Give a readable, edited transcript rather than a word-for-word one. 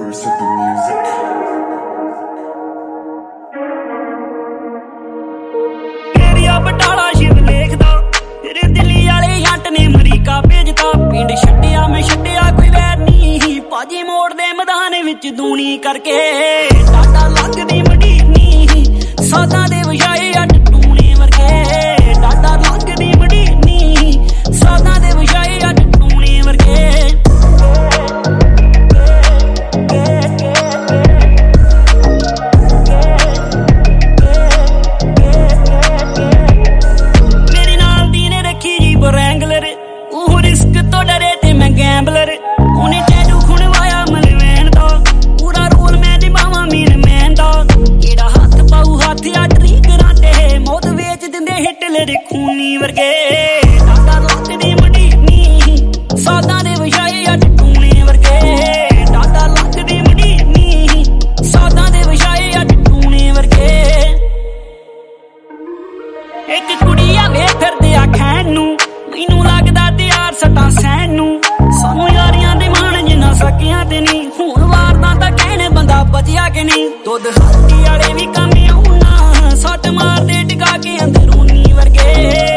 universe with the music. Area Batala Shiv ਲੇਖਦਾ ਤੇਰੇ ਦਿੱਲੀ ਵਾਲੇ ਜੱਟ ਨੇ ਅਮਰੀਕਾ ਭੇਜਤਾ। ਪਿੰਡ ਛੱਡਿਆ ਮੈਂ ਛੱਡਿਆ ਕੋਈ ਵੈਰ ਨਹੀਂ, ਭਾਜੀ ਮੋੜ ਦੇ ਮੈਦਾਨ ਵਿੱਚ ਦੂਣੀ ਕਰਕੇ ਡਾਡਾ ਲੱਗਦੀ ਮਡੀਨੀ ਸਾਦਾ ਦੇ ਵਜਾਏ ਅੱਡ ਟੂਣੇ ਵਰਗੇ। ਡਾਡਾ ਲੱਗਦੀ ਮਡੀਨੀ ਸਾਦਾ ਦੇ ਵਜਾਏ ਅੱਡ ਟੂਣੇ ਵਰਗੇ। ਮੇਰੇ ਨਾਲ ਦੀ ਨੇ ਰੱਖੀ ਜੀ ਬਰੈਂਗਲਰ, ਉਹ ਰਿਸਕ ਤੋਂ ਡਰੇ ਤੇ ਮੈਂ ਗੈਂਬਲਰ। ਉਹਨੇ ਟੈਟੂ ਖੁਣਵਾਇਆ ਮਲਵੈਣ ਦਾ, ਪੂਰਾ ਰੋਲ ਮੈਂ ਨਿਭਾਵਾਂ ਮੀਨ ਮੈਨ ਦਾ। ਕਿਹੜਾ ਹੱਥ ਪਾਊ ਹੱਥ ਆ ਟਰੀਗਰਾਂ ਤੇ, ਮੌਤ ਵੇਚ ਦਿੰਦੇ ਹਿਟਲਰ ਖੂਨੀ ਵਰਗੇ। ਡਾਡਾ ਲੱਗਦੀ ਮਡੀਨੀ ਸਾਦਾ ਦੇ ਵਜਾਏ ਅੱਡ ਟੂਣੇ ਵਰਗੇ। ਡਾਡਾ ਲੱਗਦੀ ਮਡੀਨੀ ਸਾਦਾ ਦੇ ਵਜਾਏ ਅੱਡ ਟੂਣੇ ਵਰਗੇ। ਇੱਕ ਕੁੜੀ ਆਵੇ ਫਿਰਦੇ ਆ ਖੈਨ ਨੂੰ, ਮੈਨੂੰ ਲੱਗਦਾ ਤਿਆਰ ਸੱਟਾਂ ਸਹਿਣ ਨੂੰ। ਸਾਨੂੰ ਯਾਰੀਆਂ ਦੇ ਮਾਣ ਜਿੰਨਾ ਸਕਿਆਂ ਤੇ ਨਹੀਂ, ਹੁਣ ਵਾਰਦਾ ਤਾਂ ਕਹਿਣੇ ਬੰਦਾ ਬਚਿਆ ਕਿ ਨਹੀਂ। ਦੁੱਧ ਹੱਥੀ ਵਾਲੇ ਵੀ ਕੰਮ ਆਉਣਾ, ਸੱਟ ਮਾਰਦੇ ਟਿਕਾ ਕੇ ਅੰਦਰੂਨੀ ਵਰਗੇ।